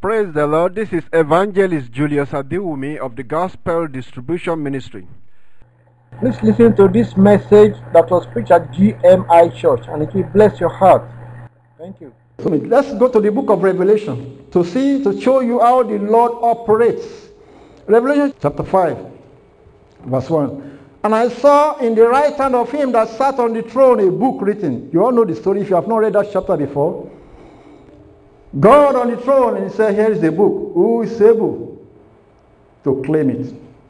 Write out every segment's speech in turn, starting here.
Praise the Lord. This is Evangelist Julius Adiwumi of the Gospel Distribution Ministry. Please listen to this message that was preached at GMI Church, and it will bless your heart. Thank you. So let's go to the book of Revelation to show you how the Lord operates. Revelation chapter 5, verse 1. And I saw in the right hand of him that sat on the throne a book written. You all know the story if you have not read that chapter before. God on the throne, and he said, here is the book. Who is able to claim it?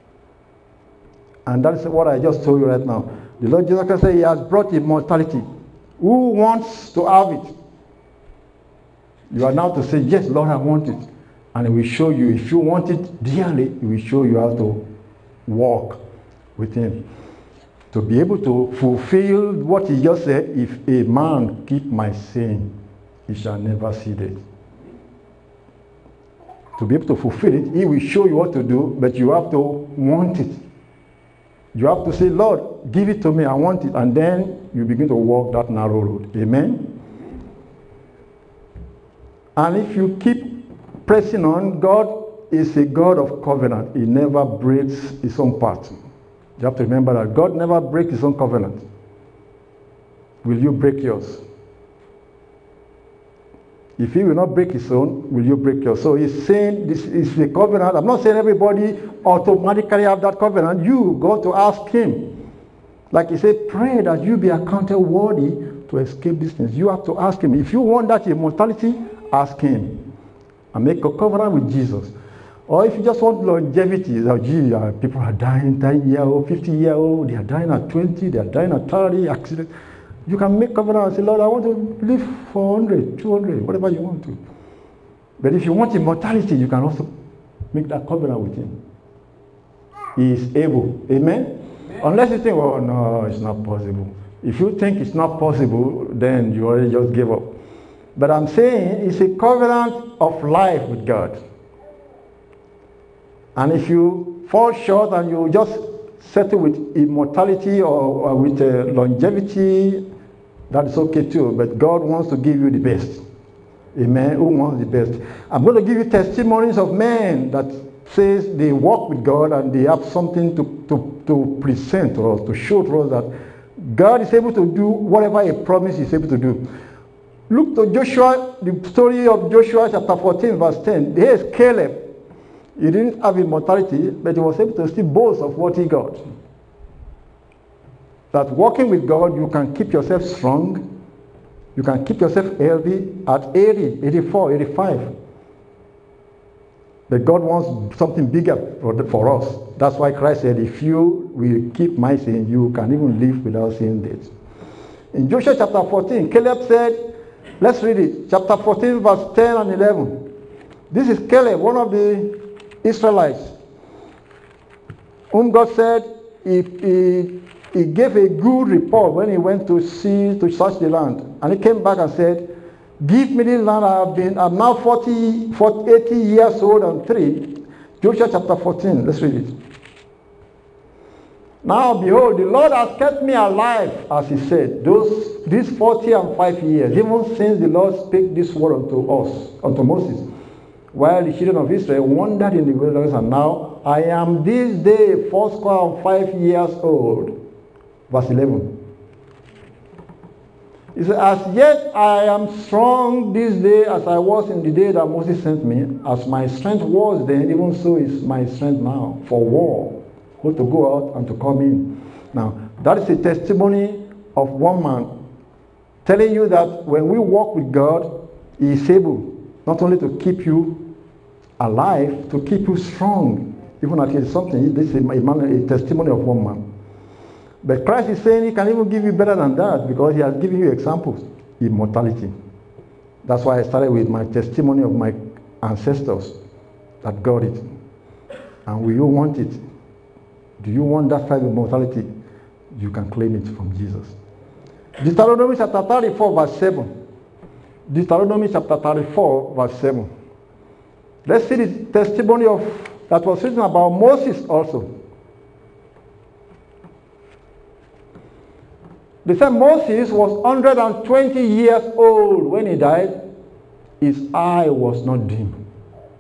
And that's what I just told you right now. The Lord Jesus Christ said he has brought immortality. Who wants to have it? You are now to say, yes, Lord, I want it. And he will show you. If you want it dearly, he will show you how to walk with him. To be able to fulfill what he just said, if a man keep my saying, he shall never see death. To be able to fulfill it, he will show you what to do, but you have to want it. You have to say, Lord, give it to me, I want it. And then you begin to walk that narrow road. Amen? And if you keep pressing on, God is a God of covenant. He never breaks his own part. You have to remember that God never breaks his own covenant. Will you break yours? If he will not break his own, will you break yours? So he's saying this is the covenant. I'm not saying everybody automatically have that covenant. You got to ask him. Like he said, pray that you be accounted worthy to escape these things. You have to ask him. If you want that immortality, ask him. And make a covenant with Jesus. Or if you just want longevity, people are dying 10-year-old, 50-year-old, they are dying at 20, they are dying at 30, accident. You can make covenant and say, Lord, I want to live for 100, 200, whatever you want to. But if you want immortality, you can also make that covenant with him. He is able. Amen? Unless you think, oh, no, it's not possible. If you think it's not possible, then you already just give up. But I'm saying it's a covenant of life with God. And if you fall short and you just settle with immortality or with longevity, that is okay too. But God wants to give you the best. Amen. Who wants the best? I'm going to give you testimonies of men that says they walk with God and they have something to present to us, to show to us that God is able to do whatever a promise is able to do. Look to Joshua, the story of Joshua chapter 14 verse 10. Here's Caleb. He didn't have immortality, but he was able to still boast of what he got. That walking with God, you can keep yourself strong. You can keep yourself healthy at 80, 84, 85. But God wants something bigger for us. That's why Christ said, if you will keep my saying, you can even live without seeing death. In Joshua chapter 14, Caleb said, let's read it. Chapter 14, verse 10 and 11. This is Caleb, one of the Israelites, whom God said he gave a good report when he went to search the land. And he came back and said, give me this land. I'm now 80 years old and 3. Joshua chapter 14, let's read it. Now behold, the Lord has kept me alive, as he said, these 40 years, even since the Lord spake this word unto Moses, while the children of Israel wandered in the wilderness, and now I am this day 45 years old. Verse 11. He said, as yet I am strong this day as I was in the day that Moses sent me. As my strength was then, even so is my strength now for war, both to go out and to come in. Now, that is a testimony of one man telling you that when we walk with God, he is able not only to keep you alive, to keep you strong, even at age something. This is a testimony of one man. But Christ is saying he can even give you better than that, because he has given you examples. Immortality. That's why I started with my testimony of my ancestors that got it. And will you want it? Do you want that type of immortality? You can claim it from Jesus. Deuteronomy chapter 34 verse 7. Deuteronomy chapter 34 verse 7. Let's see the testimony that was written about Moses also. They said Moses was 120 years old when he died. His eye was not dim.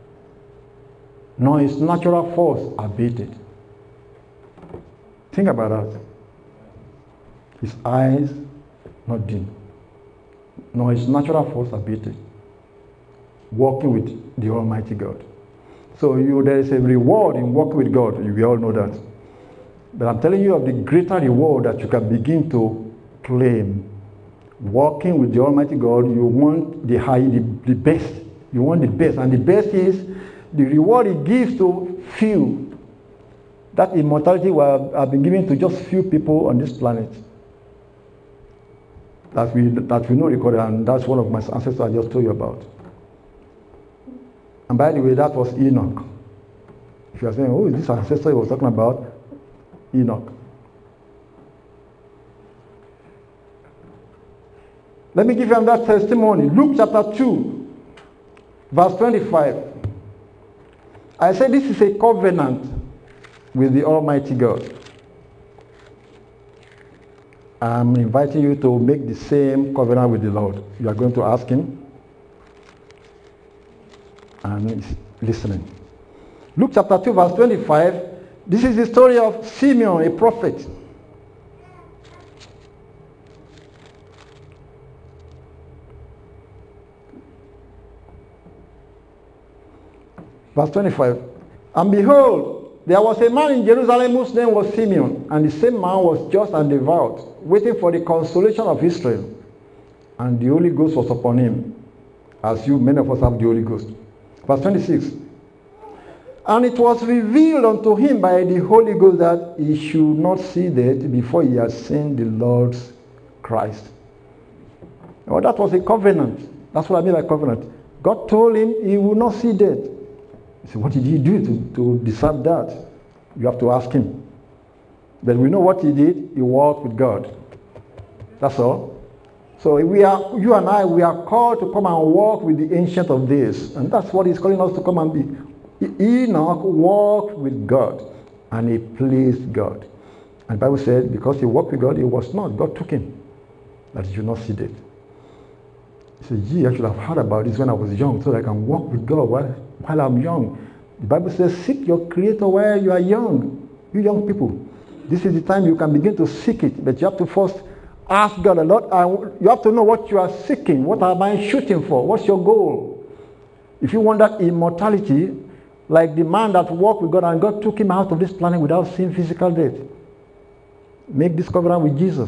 nor his natural force abated. Think about that. His eyes not dim, nor his natural force abated. Walking with the Almighty God. So there is a reward in walking with God. We all know that. But I'm telling you of the greater reward that you can begin to claim. Walking with the Almighty God, you want the best. You want the best. And the best is the reward it gives to few. That immortality will have been given to just few people on this planet. That we know recorded, and that's one of my ancestors I just told you about. And by the way, that was Enoch. If you are saying, oh, is this ancestor he was talking about? Enoch. Let me give you that testimony. Luke chapter 2, verse 25. I said this is a covenant with the Almighty God. I'm inviting you to make the same covenant with the Lord. You are going to ask him, and he's listening. Luke chapter 2, verse 25. This is the story of Simeon, a prophet. Verse 25. And behold, there was a man in Jerusalem whose name was Simeon, and the same man was just and devout, waiting for the consolation of Israel. And the Holy Ghost was upon him, as many of us have the Holy Ghost. Verse 26. And it was revealed unto him by the Holy Ghost that he should not see death before he had seen the Lord's Christ. Well, that was a covenant. That's what I mean by covenant. God told him he would not see death. He said, what did he do to deserve that? You have to ask him. But we know what he did. He walked with God. That's all. So you and I, we are called to come and walk with the Ancient of Days. And that's what he's calling us to come and be. Enoch walked with God, and he pleased God. And the Bible said, because he walked with God, he was not. God took him, that he should not see death. He said, gee, I should have heard about this when I was young, so that I can walk with God while I'm young. The Bible says, seek your Creator while you are young. You young people, this is the time you can begin to seek it, but you have to first ask God a lot. You have to know what you are seeking. What am I shooting for? What's your goal? If you want that immortality, like the man that walked with God and God took him out of this planet without seeing physical death, make this covenant with Jesus.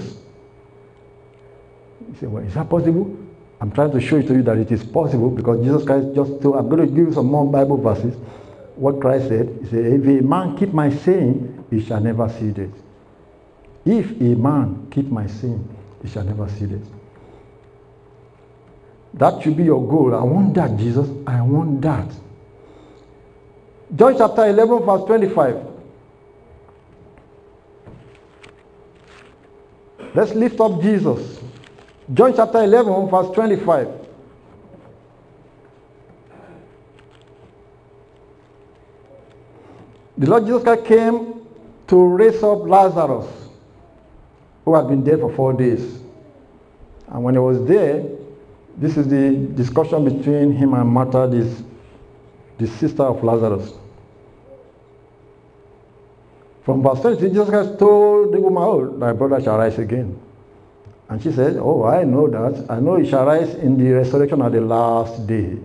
You say, well, is that possible? I'm trying to show it to you that it is possible, because Jesus Christ just told, I'm going to give you some more Bible verses. What Christ said, he said, if a man keep my saying, he shall never see death. If a man keep my saying, he shall never see death. That should be your goal. I want that, Jesus. I want that. John chapter 11, verse 25. Let's lift up Jesus. John chapter 11, verse 25. The Lord Jesus Christ came to raise up Lazarus, who had been dead for 4 days. And when he was there, this is the discussion between him and Martha, the sister of Lazarus. From verse 20, Jesus Christ told the woman, oh, thy brother shall rise again. And she said, oh, I know that. I know he shall rise in the resurrection at the last day.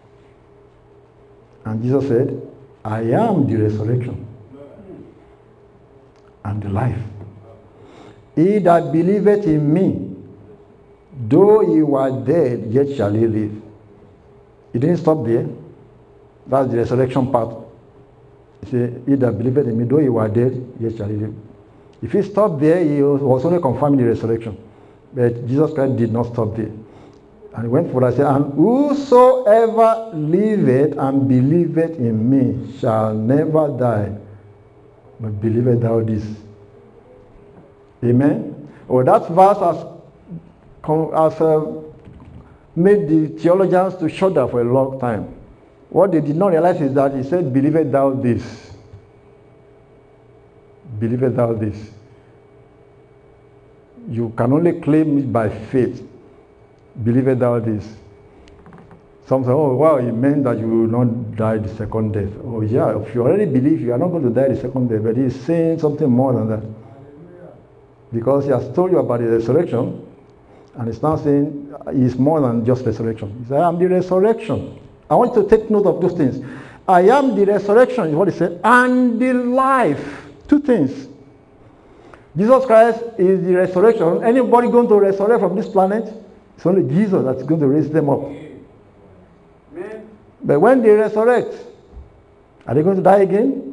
And Jesus said, I am the resurrection and the life. He that believeth in me, though he were dead, yet shall he live. He didn't stop there. That's the resurrection part. He said, he that believeth in me, though he were dead, yet shall he live. If he stopped there, he was only confirming the resurrection. But Jesus Christ did not stop there. And he went further and said, and whosoever liveth and believeth in me shall never die, but believeth thou this. Amen? Well, that verse has made the theologians to shudder for a long time. What they did not realize is that he said, believeth thou this. Believeth thou this. You can only claim it by faith. Believeth thou this. Some say, oh, well, it meant that you will not die the second death. Oh, yeah, if you already believe you are not going to die the second death, but he's saying something more than that. Because he has told you about the resurrection, and he's now saying he's more than just resurrection. He said, I am the resurrection. I want you to take note of those things. I am the resurrection, is what he said, and the life. Two things. Jesus Christ is the resurrection. Anybody going to resurrect from this planet? It's only Jesus that's going to raise them up. Amen. But when they resurrect, are they going to die again?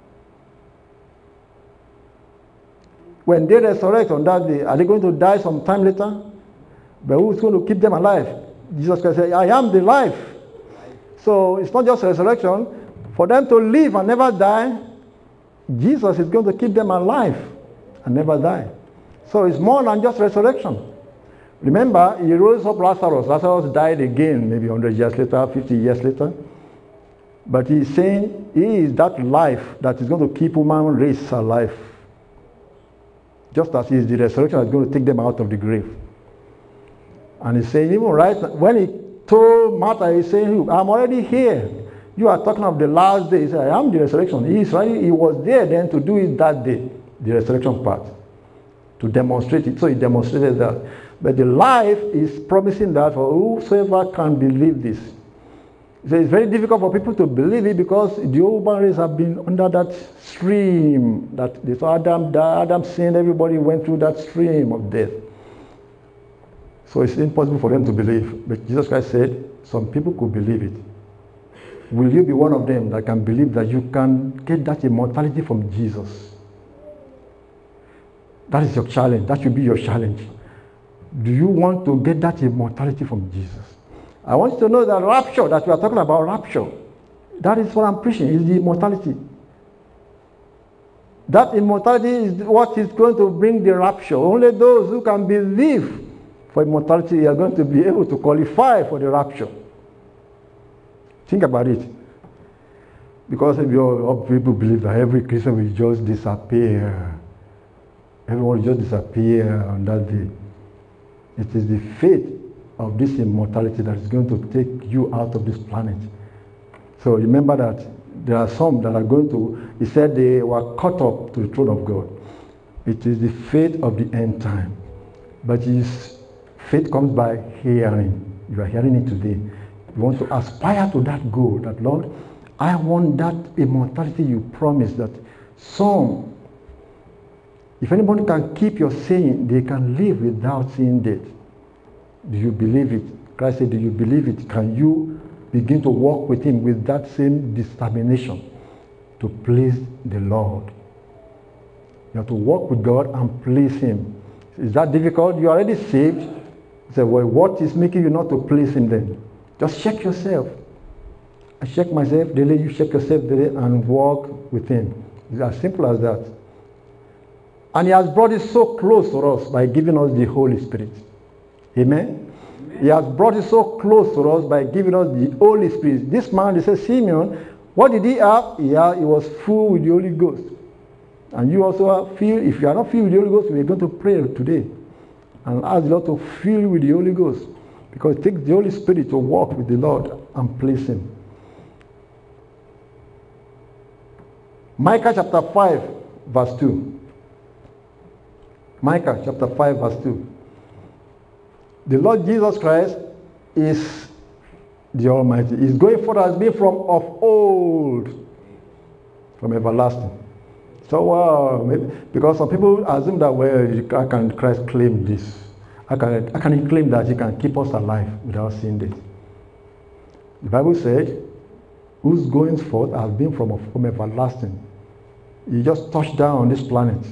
When they resurrect on that day, are they going to die some time later? But who's going to keep them alive? Jesus Christ said, I am the life. So it's not just resurrection. For them to live and never die, Jesus is going to keep them alive and never die. So it's more than just resurrection. Remember, he rose up Lazarus. Lazarus died again, maybe 100 years later, 50 years later. But he's saying he is that life that is going to keep human race alive. Just as he is the resurrection that's going to take them out of the grave. And he's saying, even right when he told Martha, he's saying, I'm already here. You are talking of the last day. He said, I am the resurrection. He was there then to do it that day, the resurrection part, to demonstrate it. So he demonstrated that. But the life is promising that for whosoever can believe this. So it's very difficult for people to believe it because the human race have been under that stream that they saw Adam sinned, everybody went through that stream of death. So it's impossible for them to believe. But Jesus Christ said, some people could believe it. Will you be one of them that can believe that you can get that immortality from Jesus? That is your challenge. That should be your challenge. Do you want to get that immortality from Jesus? I want you to know that rapture, that we are talking about rapture, that is what I'm preaching, is the immortality. That immortality is what is going to bring the rapture. Only those who can believe for immortality are going to be able to qualify for the rapture. Think about it. Because people believe that every Christian will just disappear. Everyone will just disappear on that day. It is the faith of this immortality that is going to take you out of this planet. So remember that there are some that are going to, he said they were caught up to the throne of God. It is the faith of the end time. But his faith comes by hearing. You are hearing it today. You want to aspire to that goal, that Lord, I want that immortality you promised, that some, if anybody can keep your saying, they can live without seeing death. Do you believe it? Christ said, do you believe it? Can you begin to walk with him with that same determination to please the Lord? You have to walk with God and please him. Is that difficult? You are already saved. You say, well, what is making you not to please him then? Just check yourself. I check myself daily, you check yourself daily and walk with him. It's as simple as that. And he has brought it so close to us by giving us the Holy Spirit. Amen? Amen. He has brought it so close to us by giving us the Holy Spirit. This man, they said, Simeon, what did he have? He was full with the Holy Ghost. And you also are filled. If you are not filled with the Holy Ghost, we are going to pray today and ask the Lord to fill you with the Holy Ghost. Because it takes the Holy Spirit to walk with the Lord and please him. Micah chapter 5, verse 2. Micah chapter 5, verse 2. The Lord Jesus Christ is the Almighty. He's going forth as being from of old, from everlasting. So, because some people assume that, well, how can Christ claim this? How can he claim that he can keep us alive without seeing this? The Bible said, whose goings forth has been from everlasting. He just touched down on this planet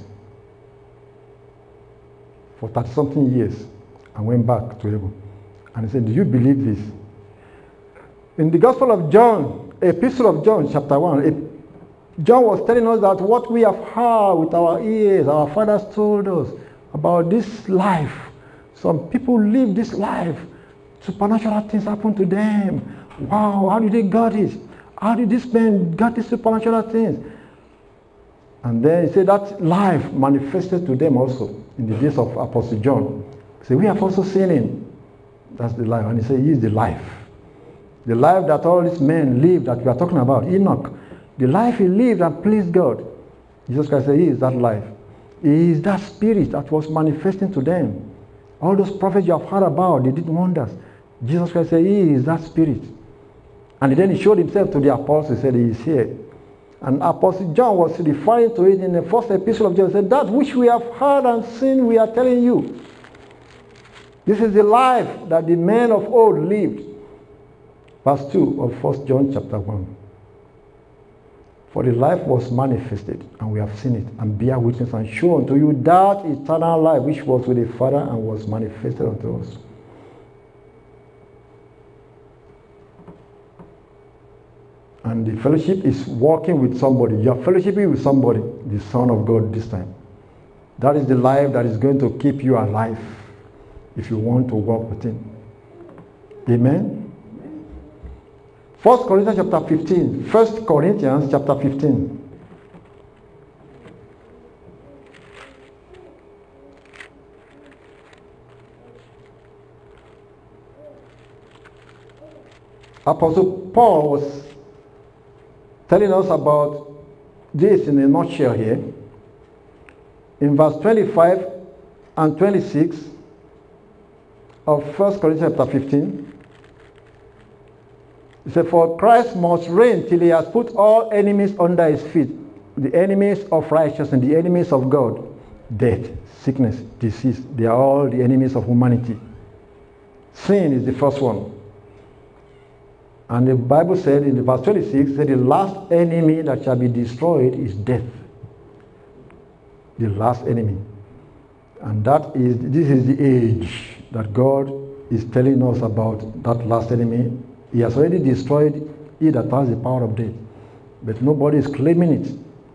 for 30-something years and went back to heaven. And he said, do you believe this? In the Gospel of John, Epistle of John, chapter 1, John was telling us that what we have heard with our ears, our fathers told us about this life. Some people live this life. Supernatural things happen to them. Wow, how did they get it? How did this man get these supernatural things? And then he said that life manifested to them also in the days of Apostle John. He said, we have also seen him. That's the life. And he said, he is the life. The life that all these men lived that we are talking about, Enoch, the life he lived and pleased God. Jesus Christ said, He is that life. He is that spirit that was manifesting to them. All those prophets you have heard about, they did wonders. Jesus Christ said, He is that spirit. And then He showed Himself to the apostles. He said, He is here. And Apostle John was referring to it in the first epistle of John. He said, that which we have heard and seen, we are telling you. This is the life that the men of old lived. Verse 2 of 1 John chapter 1. For the life was manifested, and we have seen it, and bear witness, and show unto you that eternal life which was with the Father and was manifested unto us. And the fellowship is walking with somebody. You are fellowshipping with somebody, the Son of God this time. That is the life that is going to keep you alive if you want to walk with Him. Amen? 1 Corinthians chapter 15. 1 Corinthians chapter 15. Apostle Paul was telling us about this in a nutshell here. In verse 25 and 26 of 1 Corinthians chapter 15, he said, for Christ must reign till He has put all enemies under His feet, the enemies of righteousness and the enemies of God, death, sickness, disease. They are all the enemies of humanity. Sin is the first one. And the Bible said in verse 26, that the last enemy that shall be destroyed is death. The last enemy. And this is the age that God is telling us about, that last enemy. He has already destroyed he that has the power of death. But nobody is claiming it.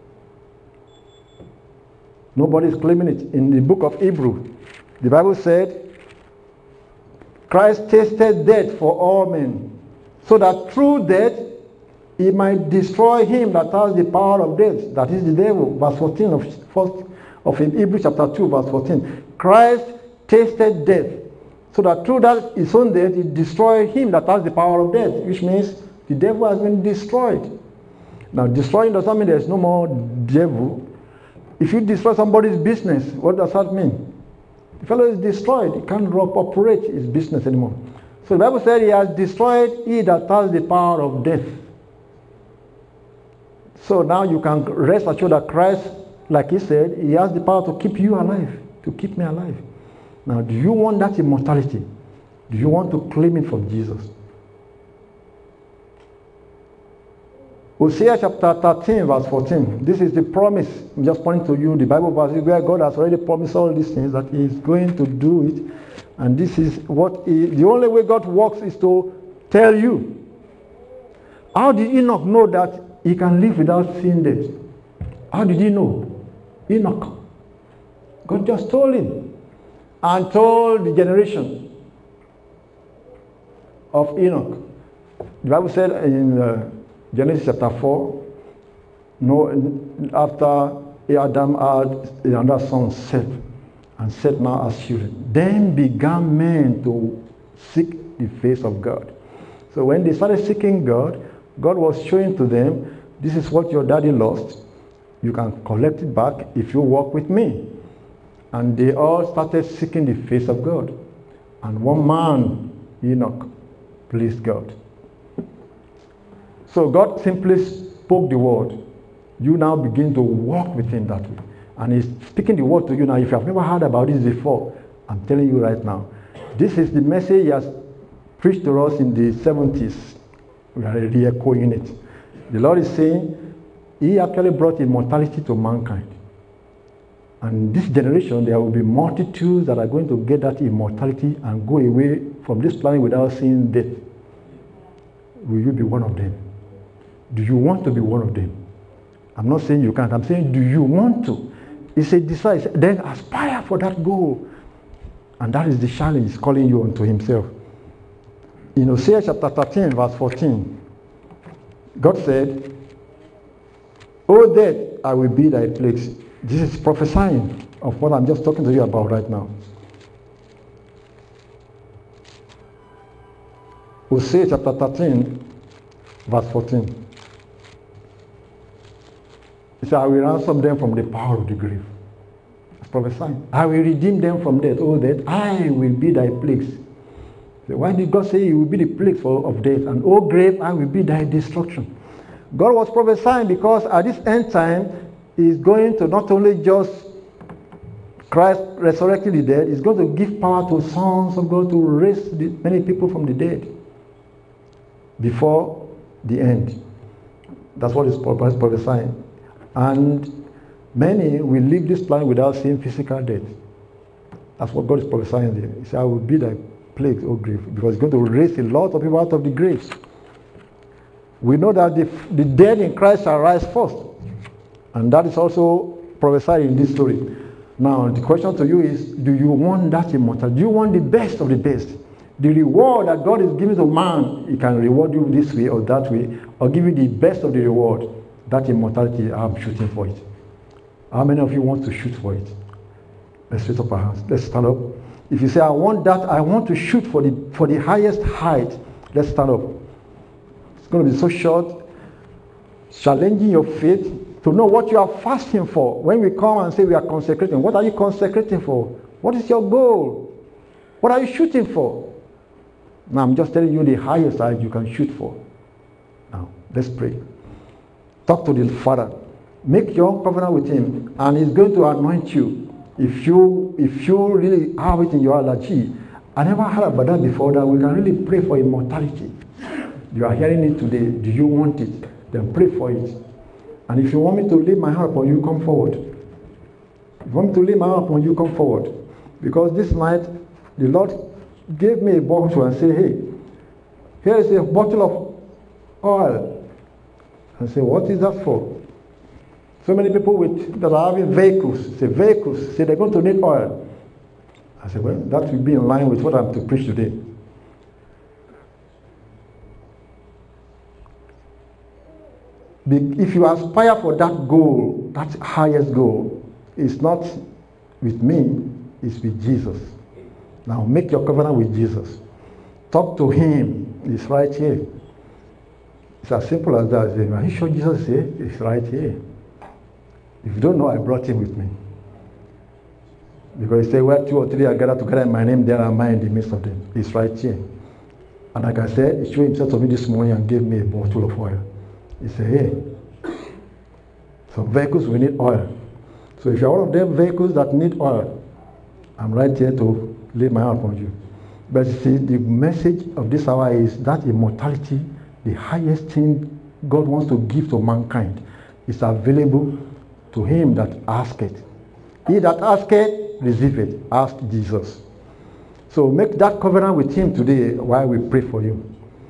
Nobody is claiming it. In the book of Hebrews, the Bible said, Christ tasted death for all men, so that through death He might destroy him that has the power of death, that is the devil. Verse 14 of Hebrews chapter 2, verse 14. Christ tasted death, so that through that His own death He destroyed him that has the power of death, which means the devil has been destroyed. Now, destroying does not mean there's no more devil. If you destroy somebody's business, what does that mean? The fellow is destroyed. He can't operate his business anymore. So the Bible said He has destroyed he that has the power of death. So now you can rest assured that Christ, like He said, He has the power to keep you alive, to keep me alive. Now, do you want that immortality? Do you want to claim it from Jesus? Hosea chapter 13, verse 14. This is the promise. I'm just pointing to you the Bible verse where God has already promised all these things, that He is going to do it. And this is what the only way God works is to tell you. How did Enoch know that he can live without seeing death? How did he know? Enoch. God just told him. And told the generation of Enoch. The Bible said in Genesis chapter 4, after Adam had another son, Seth, and Seth now has children, then began men to seek the face of God. So when they started seeking God, God was showing to them, this is what your daddy lost. You can collect it back if you walk with me. And they all started seeking the face of God. And one man, Enoch, pleased God. So God simply spoke the word. You now begin to walk with Him that way. And He's speaking the word to you now. If you have never heard about this before, I'm telling you right now. This is the message He has preached to us in the 70s. We are re-echoing it. The Lord is saying, He actually brought immortality to mankind. And this generation, there will be multitudes that are going to get that immortality and go away from this planet without seeing death. Will you be one of them? Do you want to be one of them? I'm not saying you can't. I'm saying, do you want to? He said, decide. Then aspire for that goal. And that is the challenge He's calling you unto Himself. In Hosea chapter 13, verse 14, God said, O death, I will be thy plagues. This is prophesying of what I'm just talking to you about right now. Hosea chapter 13, verse 14. He said, I will ransom them from the power of the grave. It's prophesying. I will redeem them from death. Oh, death, I will be thy plagues. Why did God say he will be the plague of death? And oh, grave, I will be thy destruction. God was prophesying because at this end time, he is going to not only just Christ resurrected the dead, he's going to give power to sons of God to raise many people from the dead before the end. That's what he's prophesying. And many will leave this planet without seeing physical death. That's what God is prophesying there. He said, I will be thy plague, O grave, because he's going to raise a lot of people out of the graves. We know that the dead in Christ shall rise first. And that is also prophesied in this story. Now, the question to you is, do you want that immortality? Do you want the best of the best? The reward that God is giving to man, he can reward you this way or that way, or give you the best of the reward. That immortality, I'm shooting for it. How many of you want to shoot for it? Let's raise up our hands. Let's stand up. If you say, I want that, I want to shoot for the highest height, let's stand up. It's going to be so short, challenging your faith to know what you are fasting for. When we come and say we are consecrating, what are you consecrating for? What is your goal? What are you shooting for? Now I'm just telling you the highest height you can shoot for. Now, let's pray. Talk to the Father. Make your covenant with him, and he's going to anoint you. If you really have it in your heart, I never heard about that before, that we can really pray for immortality. You are hearing it today. Do you want it? Then pray for it. And if you want me to lay my hand upon you, come forward. If you want me to lay my hand upon you, come forward. Because this night, the Lord gave me a bottle and said, hey, here is a bottle of oil. I said, what is that for? So many people that are having vehicles, say they're going to need oil. I said, well, that will be in line with what I'm to preach today. If you aspire for that goal, that highest goal, it's not with me, it's with Jesus. Now make your covenant with Jesus. Talk to him. He's right here. It's as simple as that. Are you sure Jesus is here? He's right here. If you don't know, I brought him with me. Because he said, where 2 or 3 are gathered together in my name, there am I in the midst of them. He's right here. And like I said, he showed himself to me this morning and gave me a bottle of oil. He said, hey, some vehicles will need oil. So if you're one of them vehicles that need oil, I'm right here to lay my hand upon you. But you see, the message of this hour is that immortality, the highest thing God wants to give to mankind, is available to him that asketh. He that asketh, receiveth. Ask Jesus. So make that covenant with him today while we pray for you.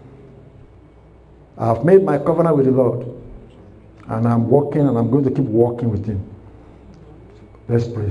I've made my covenant with the Lord, and I'm walking, and I'm going to keep walking with him. Let's pray.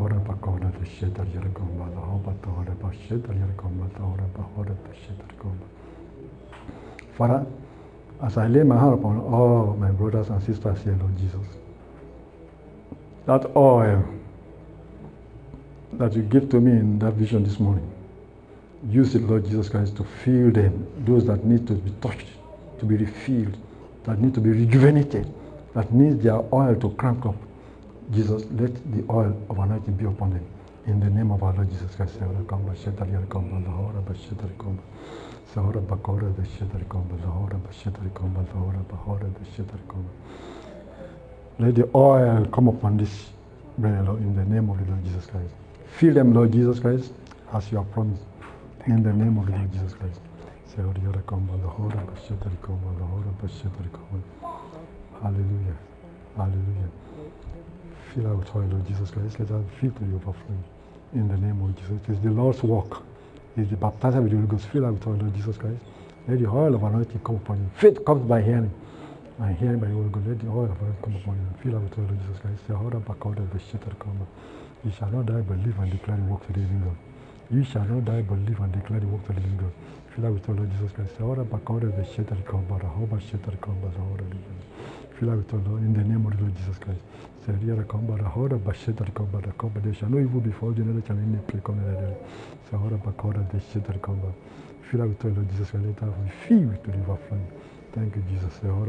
Father, as I lay my hand upon all my brothers and sisters here, Lord Jesus, that oil that you gave to me in that vision this morning, use it, Lord Jesus Christ, to fill them, those that need to be touched, to be refilled, that need to be rejuvenated, that needs their oil to crank up. Jesus, let the oil of anointing be upon them. In the name of our Lord Jesus Christ. Let the oil come upon this brother, Lord, in the name of the Lord Jesus Christ. Fill them, Lord Jesus Christ, as you have promised. In the name of the Lord Jesus Christ. Hallelujah. Hallelujah. Fill our with oil, Lord Jesus Christ. Let us fill to the overflowing. In the name of Jesus. It is the Lord's work. It is the baptism with the Holy Ghost. Fill our with oil, Lord Jesus Christ. Let the oil of anointing come upon you. Faith comes by hearing. And hearing by the Holy Ghost. Let the oil of anointing come upon you. Fill our with oil, Lord Jesus Christ. You shall not die but live and declare the work of the living God. You shall not die but live and declare the work of the living God. Fill out with all Lord Jesus Christ. Fill out with all in the name of the Lord Jesus Christ. There shall no evil befall you, neither shall any plague come near you. Fill her with oil, Lord Jesus. Let her be filled to the overflowing. Thank you, Jesus. Thank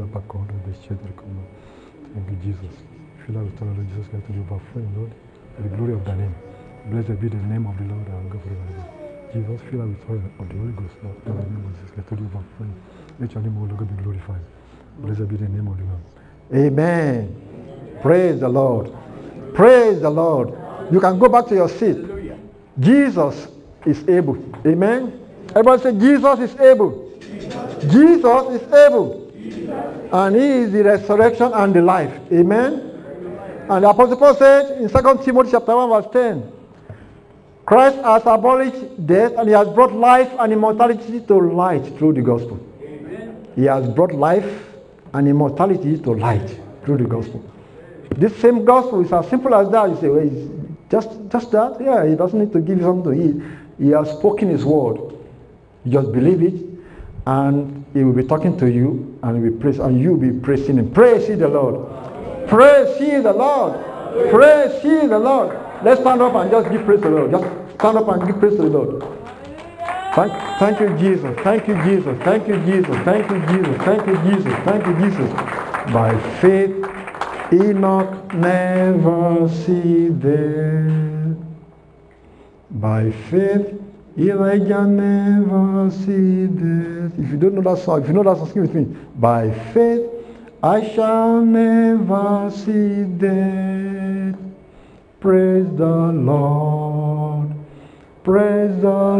you, Jesus. Fill her with oil, Lord Jesus. Let her be overflowing, Lord. For the glory of thy name. Blessed be the name of the Lord our God forever. Jesus, fill her with oil of the Holy Ghost, Lord. In the name of Jesus. Let her be overflowing. Let your name, O Lord, be glorified. Blessed be the name of the Lord. Amen. Praise the Lord. Praise the Lord. You can go back to your seat. Jesus is able. Amen. Everybody say, Jesus is able. Jesus is able. And he is the resurrection and the life. Amen. And the Apostle Paul said in 2 Timothy chapter 1 verse 10, Christ has abolished death and he has brought life and immortality to light through the gospel. Amen. He has brought life and immortality to light through the gospel. This same gospel is as simple as that. You say, well, it's just that? Yeah, he doesn't need to give you something. He has spoken his word. You just believe it, and he will be talking to you, and he will praise, and you will be praising him. Praise ye the Lord. Praise ye the Lord. Praise ye the Lord. Let's stand up and just give praise to the Lord. Just stand up and give praise to the Lord. Thank you, Jesus. Thank you, Jesus. Thank you, Jesus. Thank you, Jesus. Thank you, Jesus. Thank you, Jesus. By faith, Enoch never see death. By faith, Elijah never see death. If you don't know that song, if you know that song, sing with me. By faith, I shall never see death. Praise the Lord. Praise the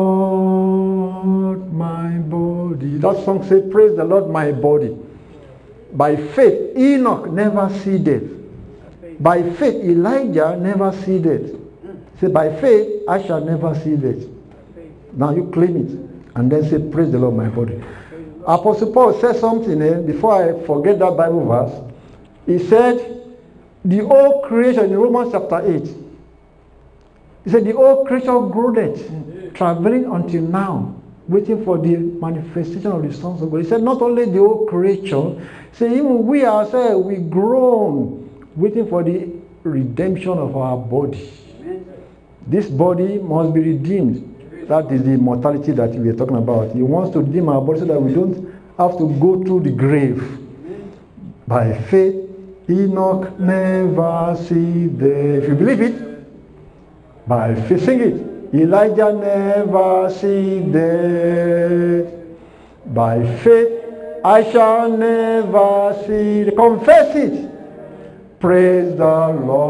Lord, my body. That song says, praise the Lord, my body. By faith, Enoch never see death. By faith, Elijah never see death. Say, by faith, I shall never see death. Now you claim it. And then say, praise the Lord, my body. Apostle Paul said something before I forget that Bible verse. He said, the whole creation in Romans chapter 8. He said, the whole creation groaneth, traveling until now, waiting for the manifestation of the sons of God. He said, not only the whole creation, he said, even we ourselves, we groan, waiting for the redemption of our body. This body must be redeemed. That is the immortality that we are talking about. He wants to redeem our body so that we don't have to go through the grave. By faith, Enoch never see death. If you believe it, by faith, sing it. Elijah never see death. By faith, I shall never see death. Confess it. Praise the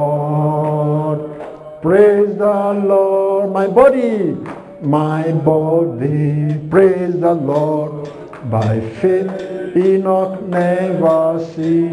Lord. Praise the Lord. My body. My body. Praise the Lord. By faith, Enoch never see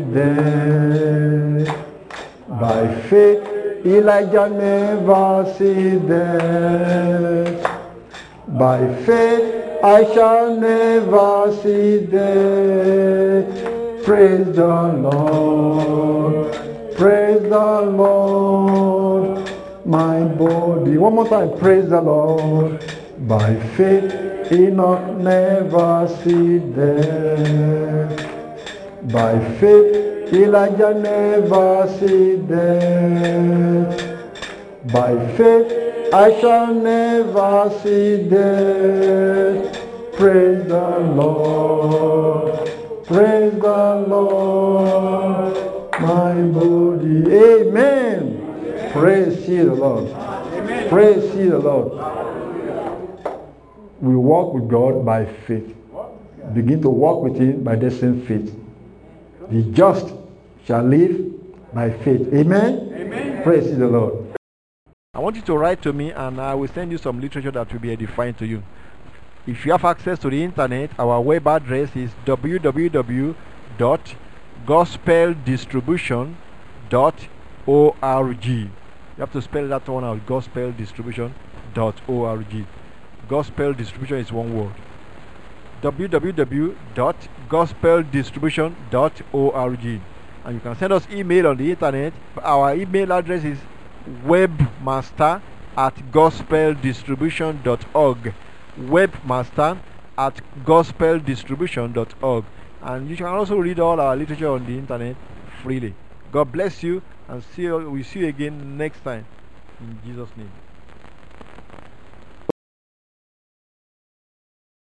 death. By faith, Elijah never see death. By faith, I shall never see death. Praise the Lord. Praise the Lord. My body. One more time. Praise the Lord. By faith, Enoch never see death. By faith, Elijah never see death. By faith, I shall never see death. Praise the Lord. Praise the Lord. My body. Amen. Praise ye the Lord. Amen. Praise ye the Lord. We walk with God by faith. Begin to walk with him by the same faith. The just shall live by faith. Amen? Amen. Praise the Lord. I want you to write to me and I will send you some literature that will be edifying to you. If you have access to the internet, our web address is www.gospeldistribution.org. You have to spell that one out, gospeldistribution.org. Gospel distribution is one word. www.gospeldistribution.org. And you can send us email on the internet. Our email address is webmaster@gospeldistribution.org. webmaster@gospeldistribution.org. And you can also read all our literature on the internet freely. God bless you, and we'll see you again next time. In Jesus' name.